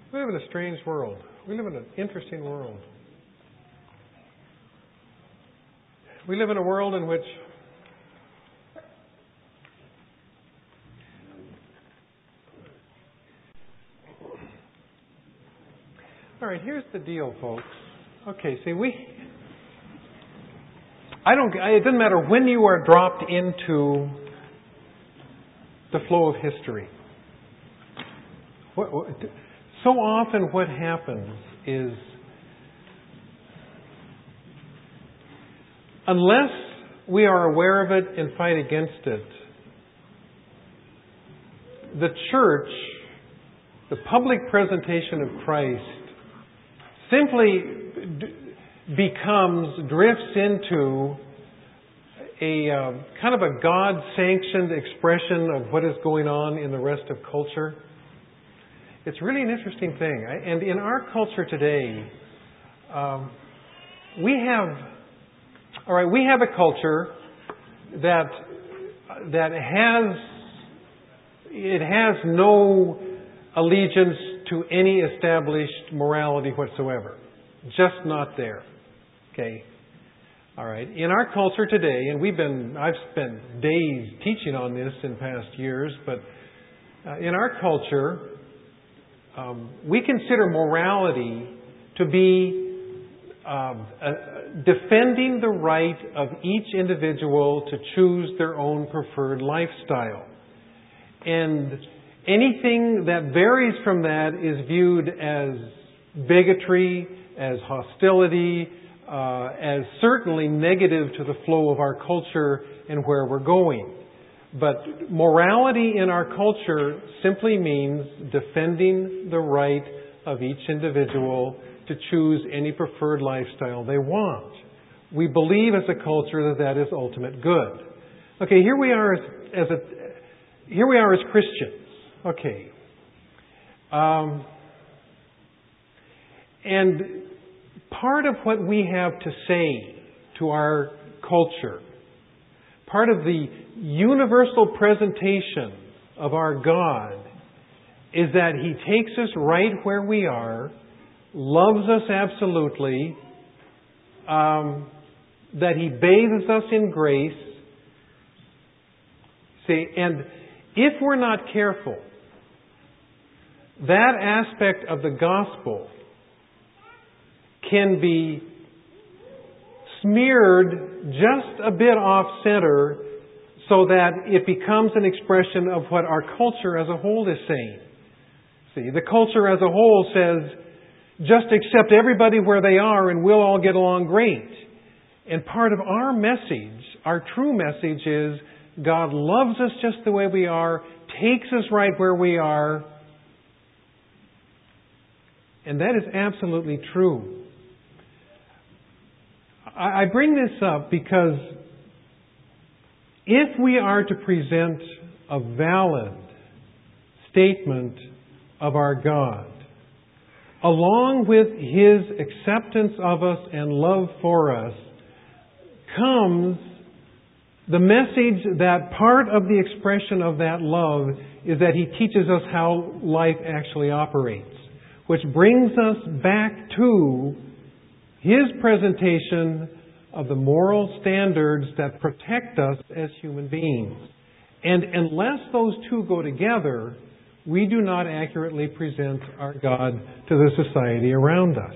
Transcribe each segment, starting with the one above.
We live in a strange world. We live in an interesting world. We live in a world in which all right, here's the deal, folks. Okay, see, it doesn't matter when you are dropped into the flow of history. So often what happens is, unless we are aware of it and fight against it, the church, the public presentation of Christ, simply drifts into a kind of a God-sanctioned expression of what is going on in the rest of culture. It's really an interesting thing. And in our culture today, we have a culture that has no allegiance to any established morality whatsoever. Just not there. Okay? All right. In our culture today, and I've spent days teaching on this in past years, but in our culture, we consider morality to be defending the right of each individual to choose their own preferred lifestyle. And anything that varies from that is viewed as bigotry, as hostility, as certainly negative to the flow of our culture and where we're going. But morality in our culture simply means defending the right of each individual to choose any preferred lifestyle they want. We believe as a culture that is ultimate good. Okay, here we are as Christians. Okay. And part of what we have to say to our culture, part of the universal presentation of our God, is that He takes us right where we are, loves us absolutely, that He bathes us in grace. See, and if we're not careful, that aspect of the gospel can be smeared just a bit off center so that it becomes an expression of what our culture as a whole is saying. See, the culture as a whole says, just accept everybody where they are and we'll all get along great. And part of our message, our true message is, God loves us just the way we are, takes us right where we are. And that is absolutely true. I bring this up because if we are to present a valid statement of our God, along with His acceptance of us and love for us, comes the message that part of the expression of that love is that He teaches us how life actually operates, which brings us back to His presentation of the moral standards that protect us as human beings. And unless those two go together, we do not accurately present our God to the society around us.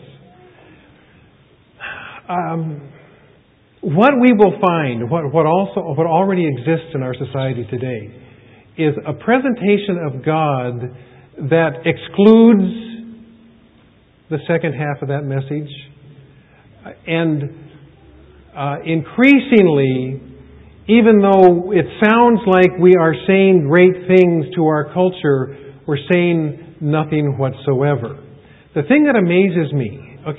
What we will find, what already exists in our society today, is a presentation of God that excludes the second half of that message. And increasingly, even though it sounds like we are saying great things to our culture, we're saying nothing whatsoever. The thing that amazes me,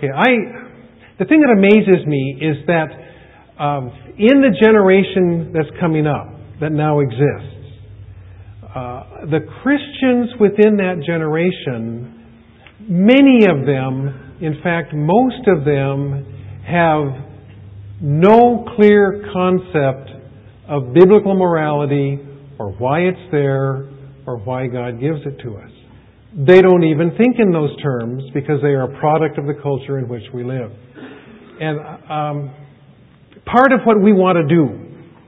is that in the generation that's coming up, that now exists, the Christians within that generation, many of them, in fact, most of them, have no clear concept of biblical morality or why it's there or why God gives it to us. they don't even think in those terms because they are a product of the culture in which we live. And part of what we want to do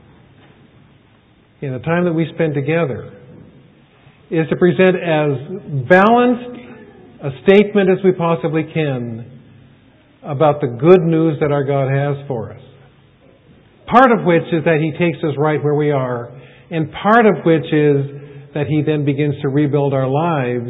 in the time that we spend together is to present as balanced a statement as we possibly can about the good news that our God has for us. Part of which is that He takes us right where we are, and part of which is that He then begins to rebuild our lives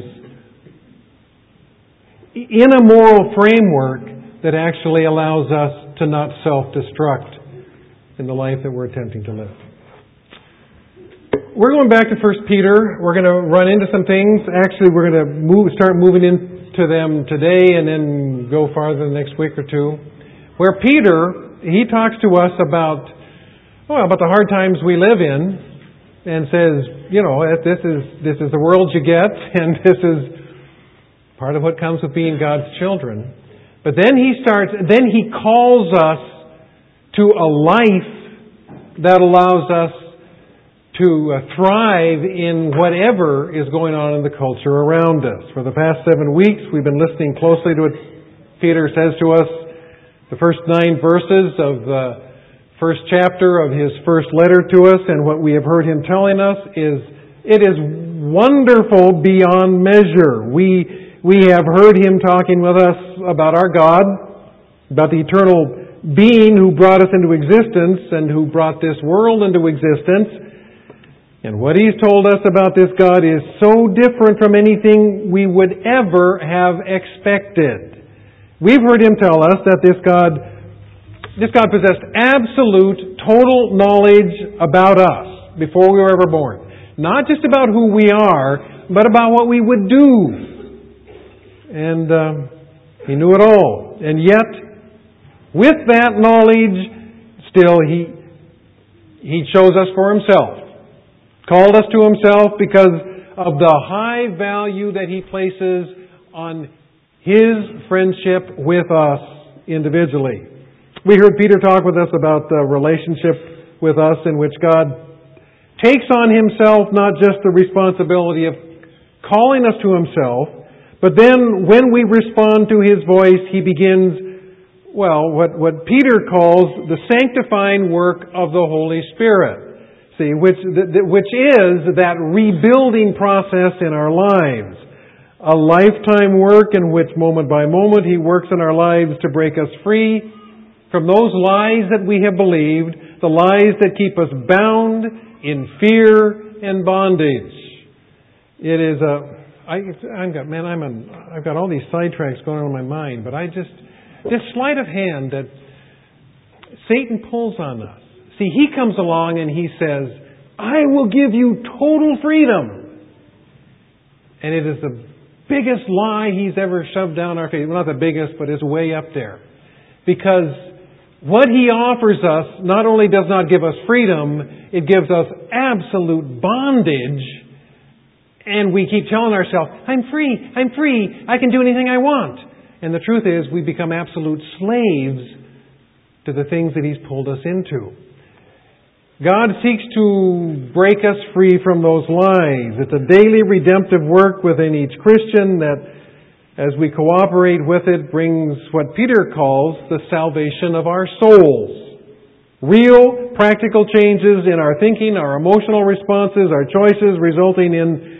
in a moral framework that actually allows us to not self-destruct in the life that we're attempting to live. We're going back to 1 Peter. We're going to run into some things. Actually, we're going to start moving into them today and then go farther the next week or two. Where Peter, he talks to us about the hard times we live in and says, this is the world you get, and this is part of what comes with being God's children. But then he calls us to a life that allows us to thrive in whatever is going on in the culture around us. For the past 7 weeks, we've been listening closely to what Peter says to us. The first 9 verses of the first chapter of his first letter to us, and what we have heard him telling us is, it is wonderful beyond measure. We have heard him talking with us about our God, about the eternal being who brought us into existence and who brought this world into existence. And what He's told us about this God is so different from anything we would ever have expected. We've heard Him tell us that this God possessed absolute, total knowledge about us before we were ever born. Not just about who we are, but about what we would do. And He knew it all. And yet, with that knowledge, still He chose us for Himself. Called us to Himself because of the high value that He places on His friendship with us individually. We heard Peter talk with us about the relationship with us in which God takes on Himself not just the responsibility of calling us to Himself, but then when we respond to His voice, He begins, what Peter calls the sanctifying work of the Holy Spirit. See, which is that rebuilding process in our lives. A lifetime work in which moment by moment He works in our lives to break us free from those lies that we have believed, the lies that keep us bound in fear and bondage. It is I've got all these sidetracks going on in my mind, but this sleight of hand that Satan pulls on us. See, he comes along and he says, I will give you total freedom. And it is the biggest lie he's ever shoved down our face. Well, not the biggest, but it's way up there. Because what he offers us not only does not give us freedom, it gives us absolute bondage. And we keep telling ourselves, I'm free, I can do anything I want. And the truth is, we become absolute slaves to the things that He's pulled us into. God seeks to break us free from those lies. It's a daily redemptive work within each Christian that, as we cooperate with it, brings what Peter calls the salvation of our souls. Real, practical changes in our thinking, our emotional responses, our choices, resulting in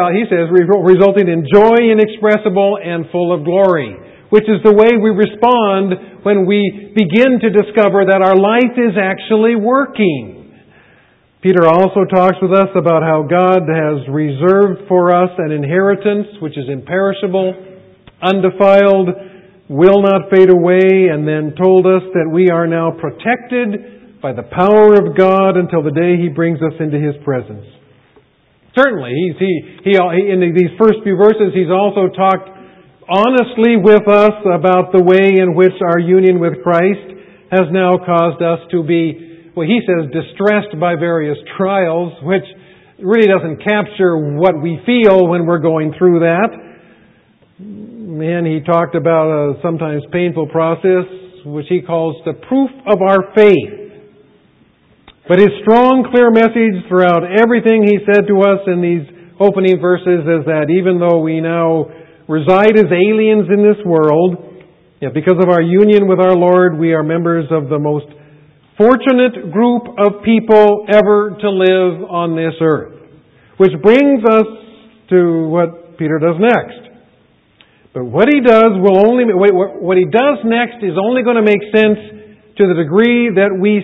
joy inexpressible and full of glory, which is the way we respond when we begin to discover that our life is actually working. Peter also talks with us about how God has reserved for us an inheritance which is imperishable, undefiled, will not fade away, and then told us that we are now protected by the power of God until the day He brings us into His presence. Certainly, in these first few verses, He's also talked honestly with us about the way in which our union with Christ has now caused us to be, he says, distressed by various trials, which really doesn't capture what we feel when we're going through that. And he talked about a sometimes painful process, which he calls the proof of our faith. But his strong, clear message throughout everything he said to us in these opening verses is that even though we now reside as aliens in this world, yet because of our union with our Lord, we are members of the most fortunate group of people ever to live on this earth. Which brings us to what Peter does next. But what he does next is only going to make sense to the degree that we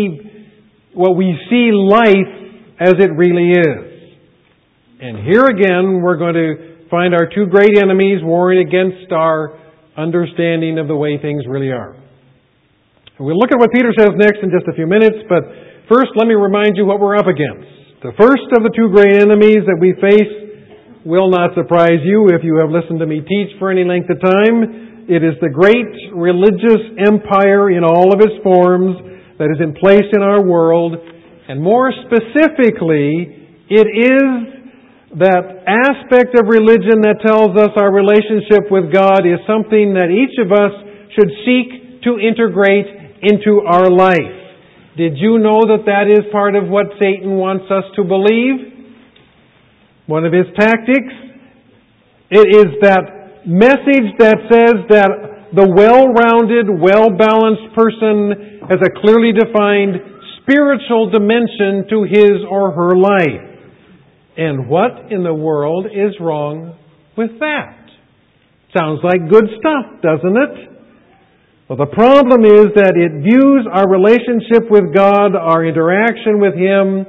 see life as it really is. And here again, we're going to find our two great enemies warring against our understanding of the way things really are. We'll look at what Peter says next in just a few minutes, but first let me remind you what we're up against. The first of the two great enemies that we face will not surprise you if you have listened to me teach for any length of time. It is the great religious empire in all of its forms that is in place in our world. And more specifically, it is that aspect of religion that tells us our relationship with God is something that each of us should seek to integrate into our life. Did you know that is part of what Satan wants us to believe? One of his tactics? It is that message that says that the well-rounded, well-balanced person has a clearly defined spiritual dimension to his or her life. And what in the world is wrong with that? Sounds like good stuff, doesn't it? Well, the problem is that it views our relationship with God, our interaction with Him,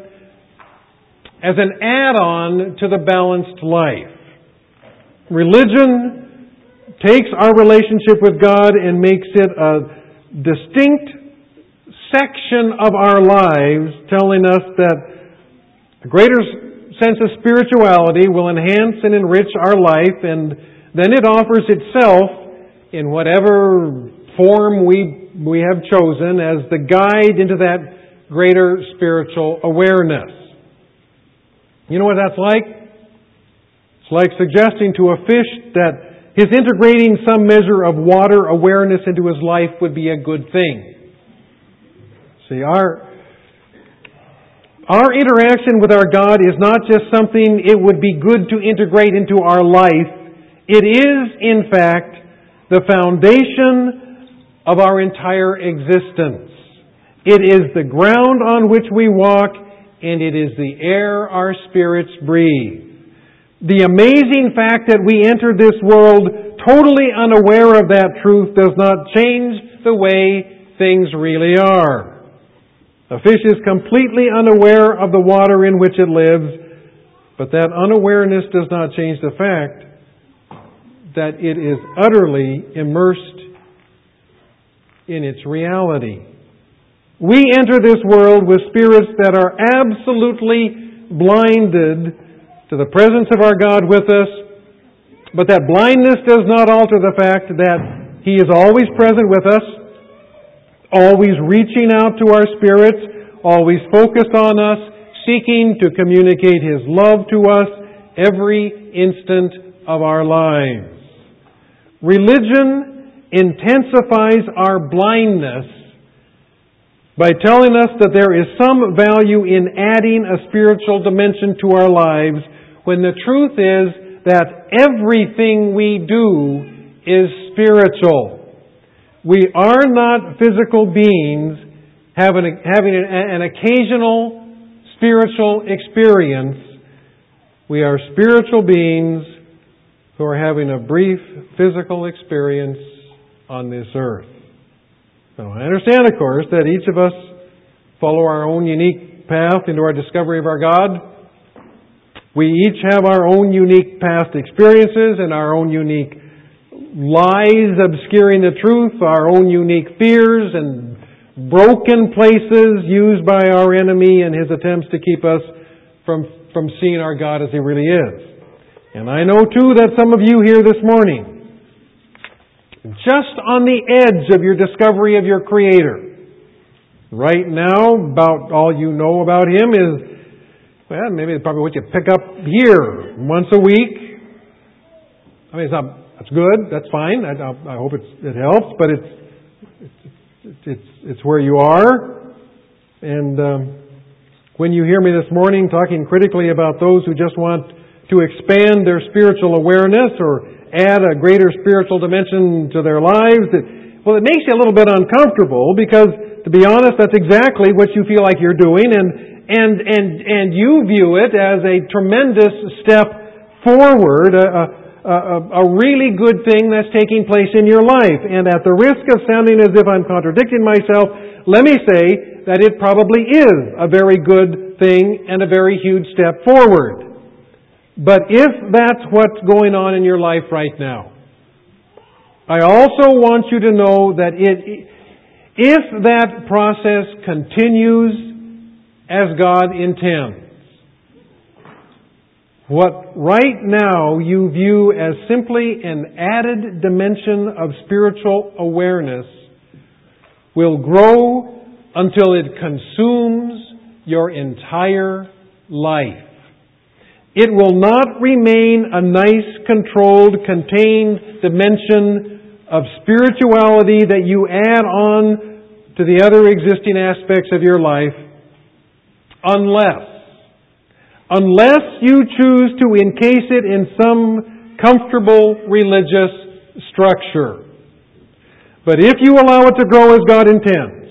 as an add-on to the balanced life. Religion takes our relationship with God and makes it a distinct section of our lives, telling us that a greater sense of spirituality will enhance and enrich our life, and then it offers itself in whatever form we have chosen as the guide into that greater spiritual awareness. You know what that's like? It's like suggesting to a fish that his integrating some measure of water awareness into his life would be a good thing. See, our interaction with our God is not just something it would be good to integrate into our life. It is, in fact, the foundation of our entire existence. It is the ground on which we walk, and it is the air our spirits breathe. The amazing fact that we enter this world totally unaware of that truth does not change the way things really are. A fish is completely unaware of the water in which it lives, but that unawareness does not change the fact that it is utterly immersed in its reality. We enter this world with spirits that are absolutely blinded to the presence of our God with us, but that blindness does not alter the fact that He is always present with us, always reaching out to our spirits, always focused on us, seeking to communicate His love to us every instant of our lives. Religion intensifies our blindness by telling us that there is some value in adding a spiritual dimension to our lives, when the truth is that everything we do is spiritual. We are not physical beings having an occasional spiritual experience. We are spiritual beings who are having a brief physical experience on this earth. Now, I understand, of course, that each of us follow our own unique path into our discovery of our God. We each have our own unique past experiences and our own unique lies obscuring the truth, our own unique fears and broken places used by our enemy in his attempts to keep us from seeing our God as He really is. And I know, too, that some of you here this morning, just on the edge of your discovery of your Creator. Right now, about all you know about Him is, well, maybe it's probably what you pick up here once a week. I mean, that's good, that's fine. I hope it helps, but it's where you are. And when you hear me this morning talking critically about those who just want to expand their spiritual awareness or add a greater spiritual dimension to their lives. Well, it makes you a little bit uncomfortable because, to be honest, that's exactly what you feel like you're doing, and you view it as a tremendous step forward, a really good thing that's taking place in your life. And at the risk of sounding as if I'm contradicting myself, let me say that it probably is a very good thing and a very huge step forward. But if that's what's going on in your life right now, I also want you to know that if that process continues as God intends, what right now you view as simply an added dimension of spiritual awareness will grow until it consumes your entire life. It will not remain a nice, controlled, contained dimension of spirituality that you add on to the other existing aspects of your life unless you choose to encase it in some comfortable religious structure. But if you allow it to grow as God intends,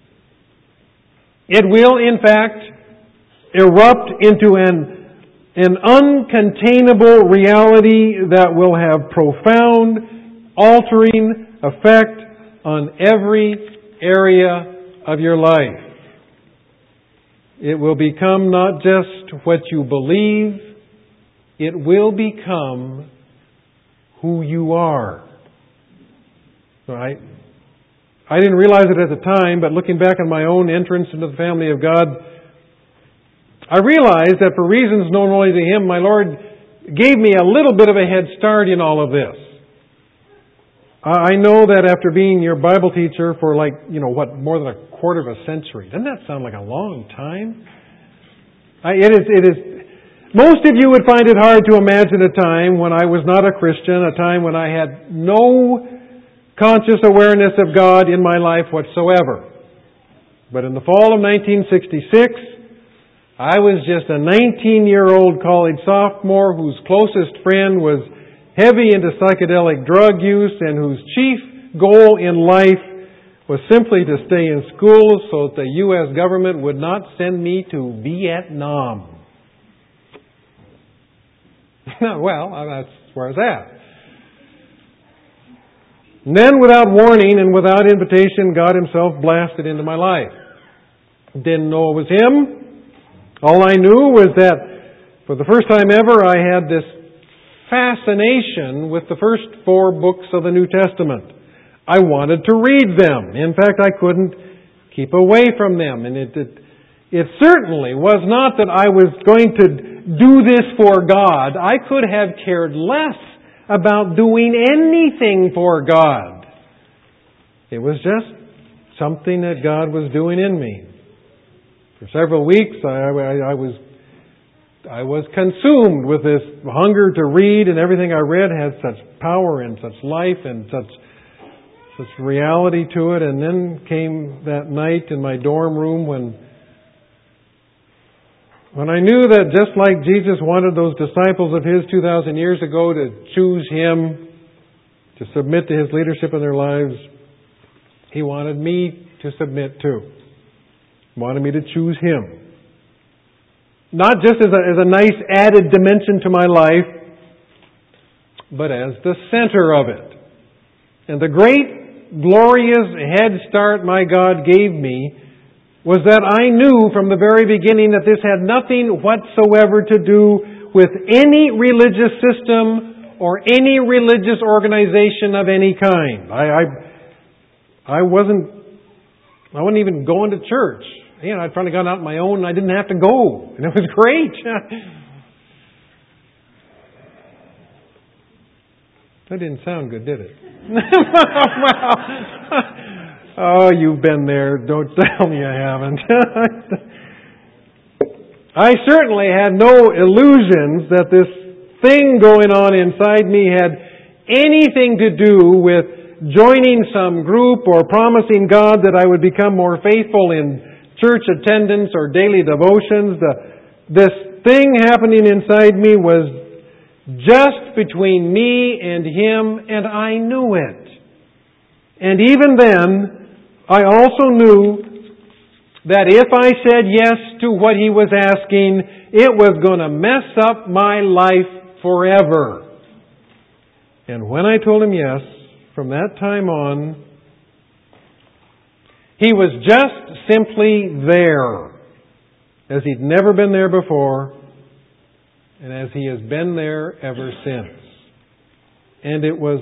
it will in fact erupt into an uncontainable reality that will have profound, altering effect on every area of your life. It will become not just what you believe, it will become who you are. Right? I didn't realize it at the time, but looking back on my own entrance into the family of God, I realized that for reasons known only to Him, my Lord gave me a little bit of a head start in all of this. I know that after being your Bible teacher for more than a quarter of a century. Doesn't that sound like a long time? It is. Most of you would find it hard to imagine a time when I was not a Christian, a time when I had no conscious awareness of God in my life whatsoever. But in the fall of 1966, I was just a 19-year-old college sophomore whose closest friend was heavy into psychedelic drug use and whose chief goal in life was simply to stay in school so that the U.S. government would not send me to Vietnam. Well, that's where I was at. And then, without warning and without invitation, God Himself blasted into my life. Didn't know it was Him. All I knew was that for the first time ever, I had this fascination with the first 4 books of the New Testament. I wanted to read them. In fact, I couldn't keep away from them. And it certainly was not that I was going to do this for God. I could have cared less about doing anything for God. It was just something that God was doing in me. For several weeks, I was consumed with this hunger to read, and everything I read had such power and such life and such reality to it. And then came that night in my dorm room when I knew that just like Jesus wanted those disciples of His 2,000 years ago to choose Him, to submit to His leadership in their lives, He wanted me to submit too. He wanted me to choose Him. Not just as a nice added dimension to my life, but as the center of it. And the great, glorious head start my God gave me was that I knew from the very beginning that this had nothing whatsoever to do with any religious system or any religious organization of any kind. I wasn't even going to church. I'd finally gone out on my own and I didn't have to go. And it was great. That didn't sound good, did it? Oh, you've been there. Don't tell me I haven't. I certainly had no illusions that this thing going on inside me had anything to do with joining some group or promising God that I would become more faithful in church attendance or daily devotions. This thing happening inside me was just between me and Him, and I knew it. And even then, I also knew that if I said yes to what He was asking, it was going to mess up my life forever. And when I told Him yes, from that time on, He was just simply there, as He'd never been there before, and as He has been there ever since. And it was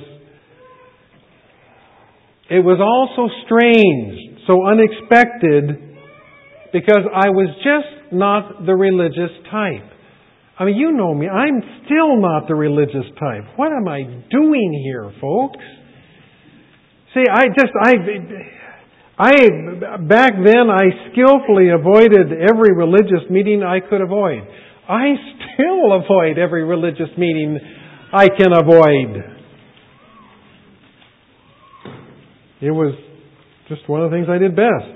all so strange, so unexpected, because I was just not the religious type. I mean, you know me, I'm still not the religious type. What am I doing here, folks? See, back then I skillfully avoided every religious meeting I could avoid. I still avoid every religious meeting I can avoid. It was just one of the things I did best.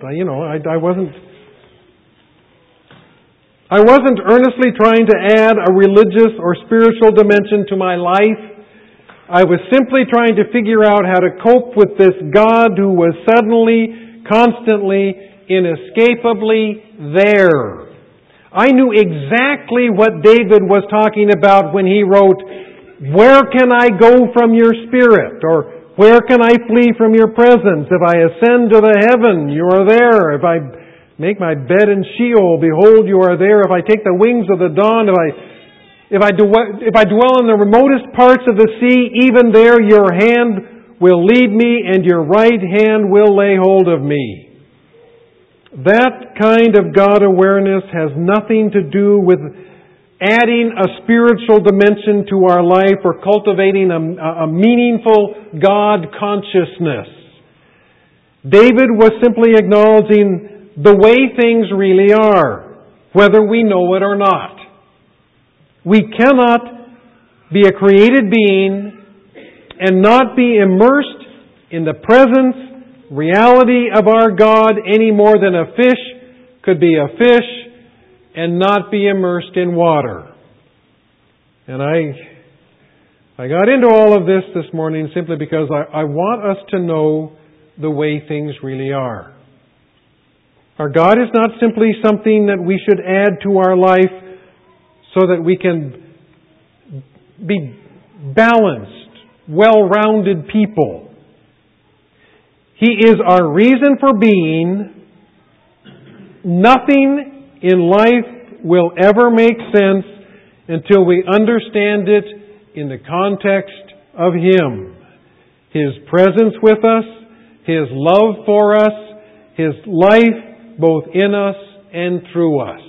I wasn't earnestly trying to add a religious or spiritual dimension to my life. I was simply trying to figure out how to cope with this God who was suddenly, constantly, inescapably there. I knew exactly what David was talking about when he wrote, "Where can I go from your spirit?" Or, "Where can I flee from your presence? If I ascend to the heaven, you are there. If I make my bed in Sheol, behold, you are there. If I take the wings of the dawn, if I dwell in the remotest parts of the sea, even there your hand will lead me, and your right hand will lay hold of me." That kind of God awareness has nothing to do with adding a spiritual dimension to our life or cultivating a meaningful God consciousness. David was simply acknowledging the way things really are, whether we know it or not. We cannot be a created being and not be immersed in the presence, reality of our God any more than a fish could be a fish and not be immersed in water. And I got into all of this morning simply because I want us to know the way things really are. Our God is not simply something that we should add to our life so that we can be balanced, well-rounded people. He is our reason for being. Nothing in life will ever make sense until we understand it in the context of Him. His presence with us, His love for us, His life both in us and through us.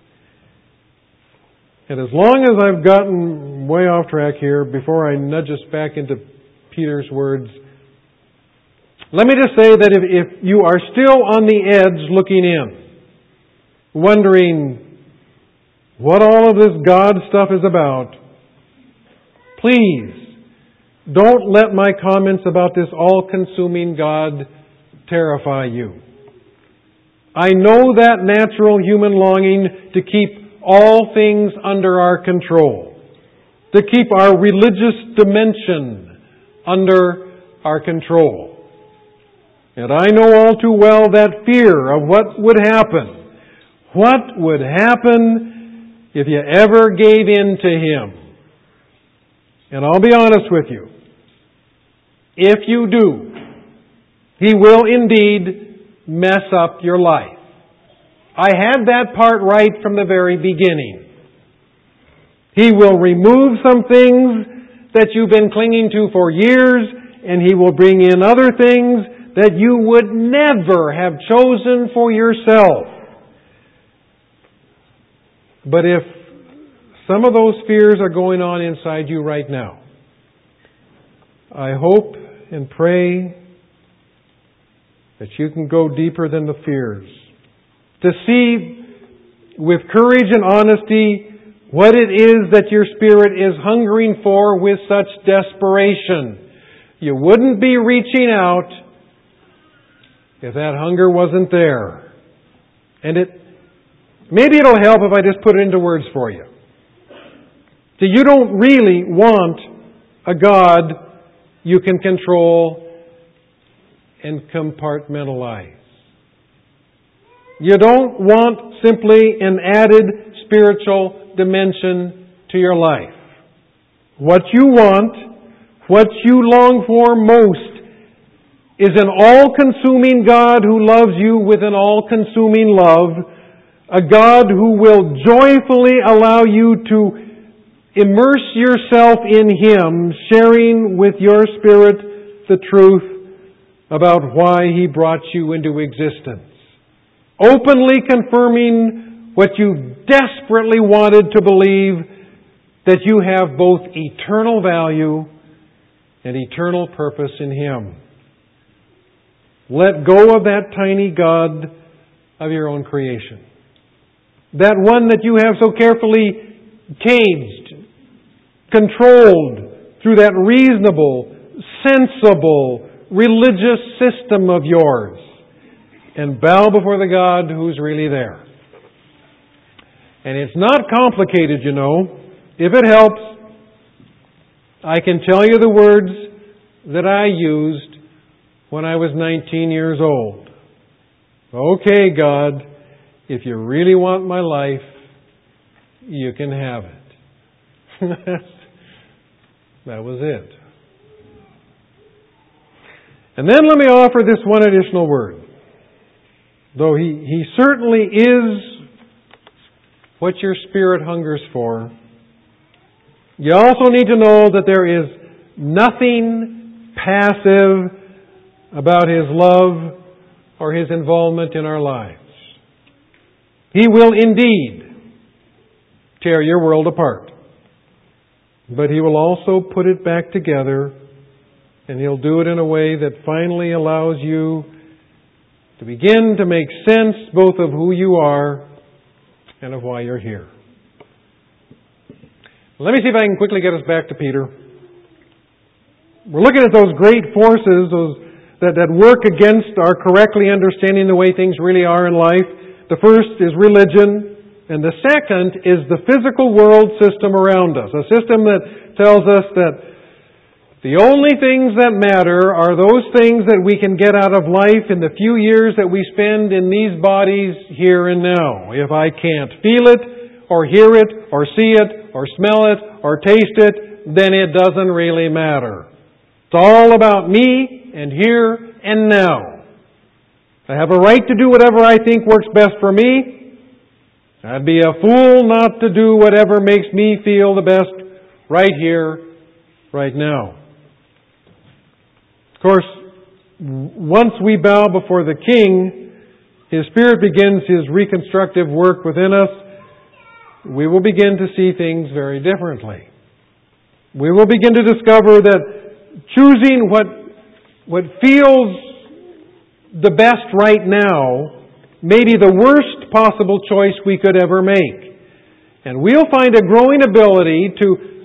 And as long as I've gotten way off track here, before I nudge us back into Peter's words, let me just say that if you are still on the edge looking in, wondering what all of this God stuff is about, please don't let my comments about this all-consuming God terrify you. I know that natural human longing to keep all things under our control, to keep our religious dimension under our control. And I know all too well that fear of what would happen. What would happen if you ever gave in to Him? And I'll be honest with you. If you do, He will indeed mess up your life. I had that part right from the very beginning. He will remove some things that you've been clinging to for years, and He will bring in other things that you would never have chosen for yourself. But if some of those fears are going on inside you right now, I hope and pray that you can go deeper than the fears, to see with courage and honesty what it is that your spirit is hungering for with such desperation. You wouldn't be reaching out if that hunger wasn't there. And maybe it'll help if I just put it into words for you. So you don't really want a God you can control and compartmentalize. You don't want simply an added spiritual dimension to your life. What you want, what you long for most, is an all-consuming God who loves you with an all-consuming love, a God who will joyfully allow you to immerse yourself in Him, sharing with your spirit the truth about why He brought you into existence. Openly confirming what you desperately wanted to believe, that you have both eternal value and eternal purpose in Him. Let go of that tiny God of your own creation. That one that you have so carefully caged, controlled through that reasonable, sensible, religious system of yours, and bow before the God who's really there. And it's not complicated, you know. If it helps, I can tell you the words that I used when I was 19 years old. Okay, God, if you really want my life, you can have it. That was it. And then let me offer this one additional word. Though He certainly is what your spirit hungers for, you also need to know that there is nothing passive about His love or His involvement in our lives. He will indeed tear your world apart. But He will also put it back together, and He'll do it in a way that finally allows you to begin to make sense both of who you are and of why you're here. Let me see if I can quickly get us back to Peter. We're looking at those great forces that work against our correctly understanding the way things really are in life. The first is religion, and the second is the physical world system around us. A system that tells us that the only things that matter are those things that we can get out of life in the few years that we spend in these bodies here and now. If I can't feel it, or hear it, or see it, or smell it, or taste it, then it doesn't really matter. It's all about me, and here, and now. I have a right to do whatever I think works best for me. I'd be a fool not to do whatever makes me feel the best right here, right now. Of course, once we bow before the King, His Spirit begins His reconstructive work within us. We will begin to see things very differently. We will begin to discover that choosing what feels the best right now may be the worst possible choice we could ever make. And we'll find a growing ability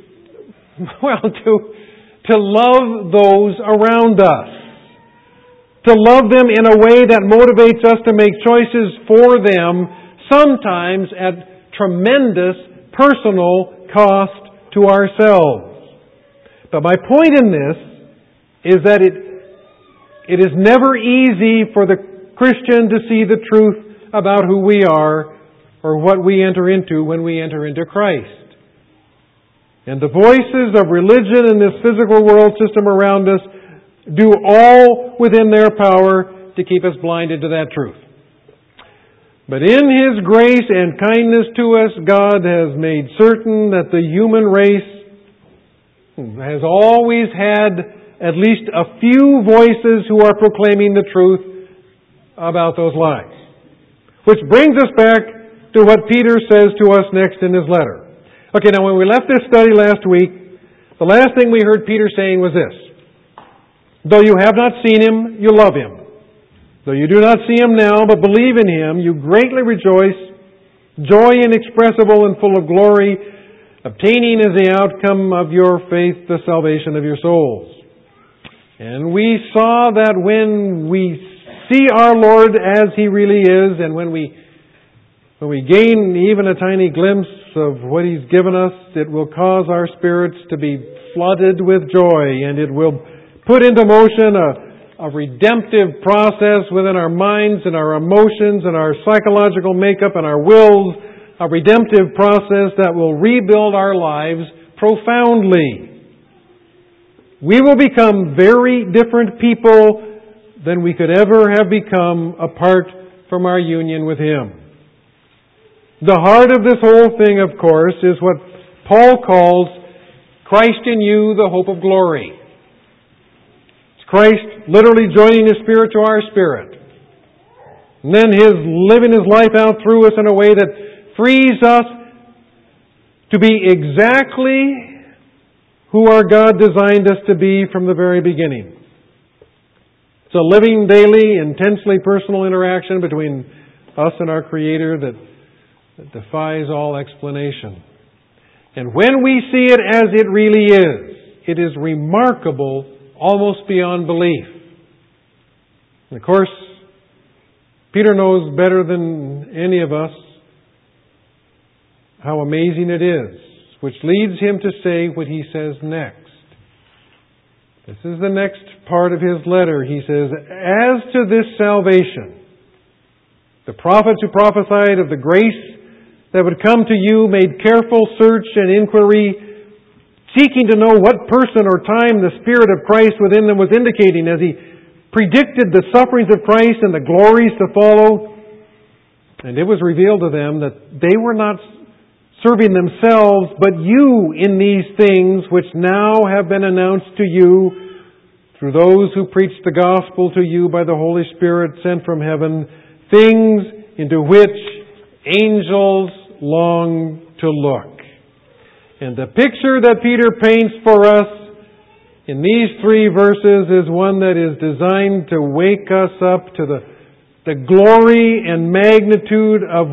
to love those around us. To love them in a way that motivates us to make choices for them, sometimes at tremendous personal cost to ourselves. But my point in this is that it is never easy for the Christian to see the truth about who we are or what we enter into when we enter into Christ. And the voices of religion and this physical world system around us do all within their power to keep us blinded to that truth. But in His grace and kindness to us, God has made certain that the human race has always had at least a few voices who are proclaiming the truth about those lies. Which brings us back to what Peter says to us next in his letter. Okay, now when we left this study last week, the last thing we heard Peter saying was this: though you have not seen Him, you love Him. Though you do not see Him now, but believe in Him, you greatly rejoice, joy inexpressible and full of glory, obtaining as the outcome of your faith the salvation of your souls. And we saw that when we see our Lord as He really is, and when we gain even a tiny glimpse of what He's given us, it will cause our spirits to be flooded with joy, and it will put into motion a redemptive process within our minds and our emotions and our psychological makeup and our wills, a redemptive process that will rebuild our lives profoundly. We will become very different people than we could ever have become apart from our union with Him. The heart of this whole thing, of course, is what Paul calls Christ in you, the hope of glory. It's Christ literally joining His Spirit to our spirit. And then His living His life out through us in a way that frees us to be exactly who our God designed us to be from the very beginning. It's a living, daily, intensely personal interaction between us and our Creator that defies all explanation. And when we see it as it really is, it is remarkable almost beyond belief. And of course, Peter knows better than any of us how amazing it is, which leads him to say what he says next. This is the next part of his letter. He says, as to this salvation, the prophets who prophesied of the grace that would come to you made careful search and inquiry, seeking to know what person or time the Spirit of Christ within them was indicating as He predicted the sufferings of Christ and the glories to follow. And it was revealed to them that they were not serving themselves, but you in these things which now have been announced to you through those who preach the gospel to you by the Holy Spirit sent from heaven, things into which angels long to look. And the picture that Peter paints for us in these 3 verses is one that is designed to wake us up to the glory and magnitude of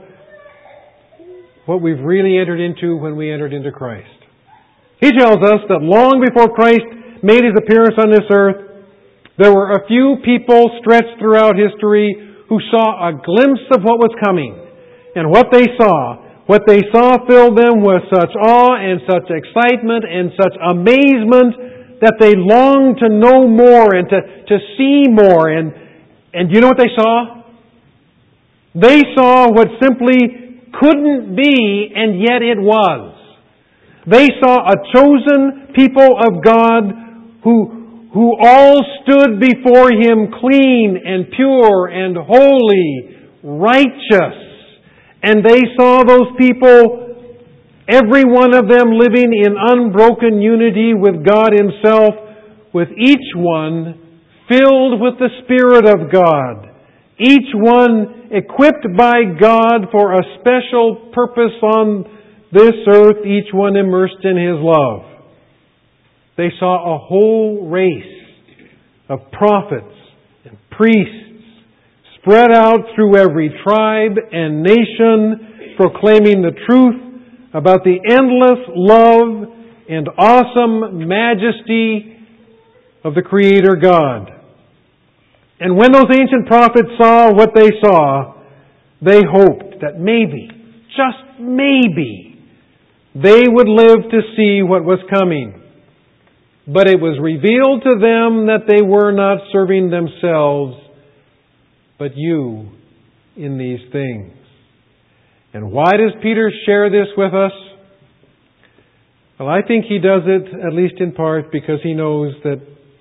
what we've really entered into when we entered into Christ. He tells us that long before Christ made His appearance on this earth, there were a few people stretched throughout history who saw a glimpse of what was coming. And what they saw filled them with such awe and such excitement and such amazement that they longed to know more and to see more. And you know what they saw? They saw what simply couldn't be, and yet it was. They saw a chosen people of God who all stood before Him clean and pure and holy, righteous. And they saw those people, every one of them living in unbroken unity with God Himself, with each one filled with the Spirit of God. Each one equipped by God for a special purpose on this earth, each one immersed in His love. They saw a whole race of prophets and priests spread out through every tribe and nation, proclaiming the truth about the endless love and awesome majesty of the Creator God. And when those ancient prophets saw what they saw, they hoped that maybe, just maybe, they would live to see what was coming. But it was revealed to them that they were not serving themselves, but you in these things. And why does Peter share this with us? Well, I think he does it, at least in part, because he knows that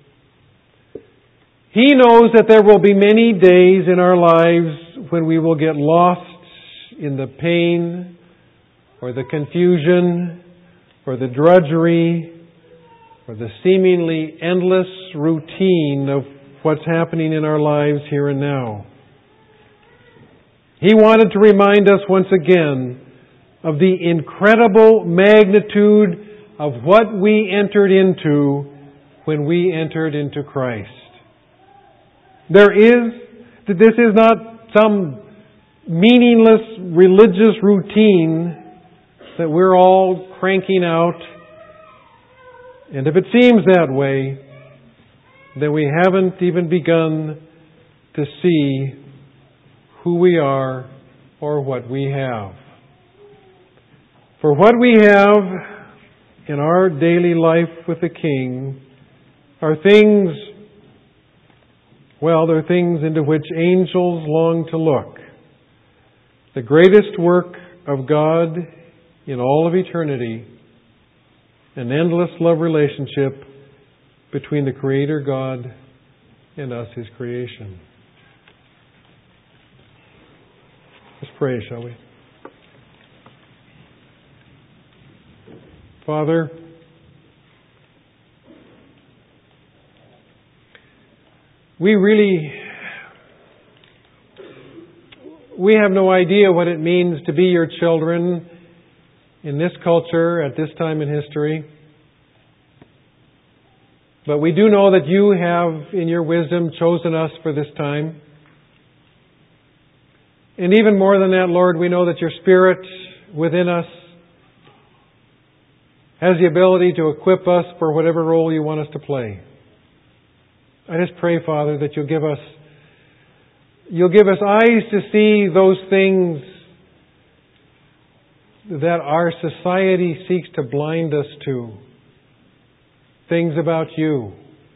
there will be many days in our lives when we will get lost in the pain or the confusion or the drudgery or the seemingly endless routine of what's happening in our lives here and now. He wanted to remind us once again of the incredible magnitude of what we entered into when we entered into Christ. This is not some meaningless religious routine that we're all cranking out. And if it seems that way, then we haven't even begun to see who we are or what we have. For what we have in our daily life with the King are things, well, they're things into which angels long to look. The greatest work of God in all of eternity, an endless love relationship between the Creator God and us, His creation. Let's pray, shall we? Father, we have no idea what it means to be your children in this culture at this time in history. But we do know that you have, in your wisdom, chosen us for this time. And even more than that, Lord, we know that your Spirit within us has the ability to equip us for whatever role you want us to play. I just pray, Father, that you'll give us eyes to see those things that our society seeks to blind us to. Things about you.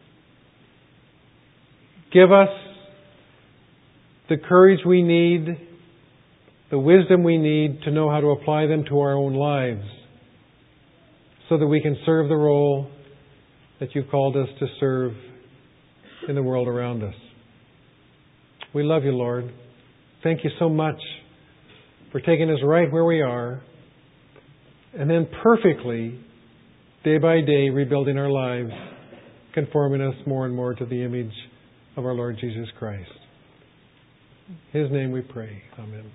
Give us the courage we need, the wisdom we need to know how to apply them to our own lives, so that we can serve the role that you've called us to serve in the world around us. We love you, Lord. Thank you so much for taking us right where we are and then perfectly, day by day, rebuilding our lives, conforming us more and more to the image of our Lord Jesus Christ. In His name we pray. Amen.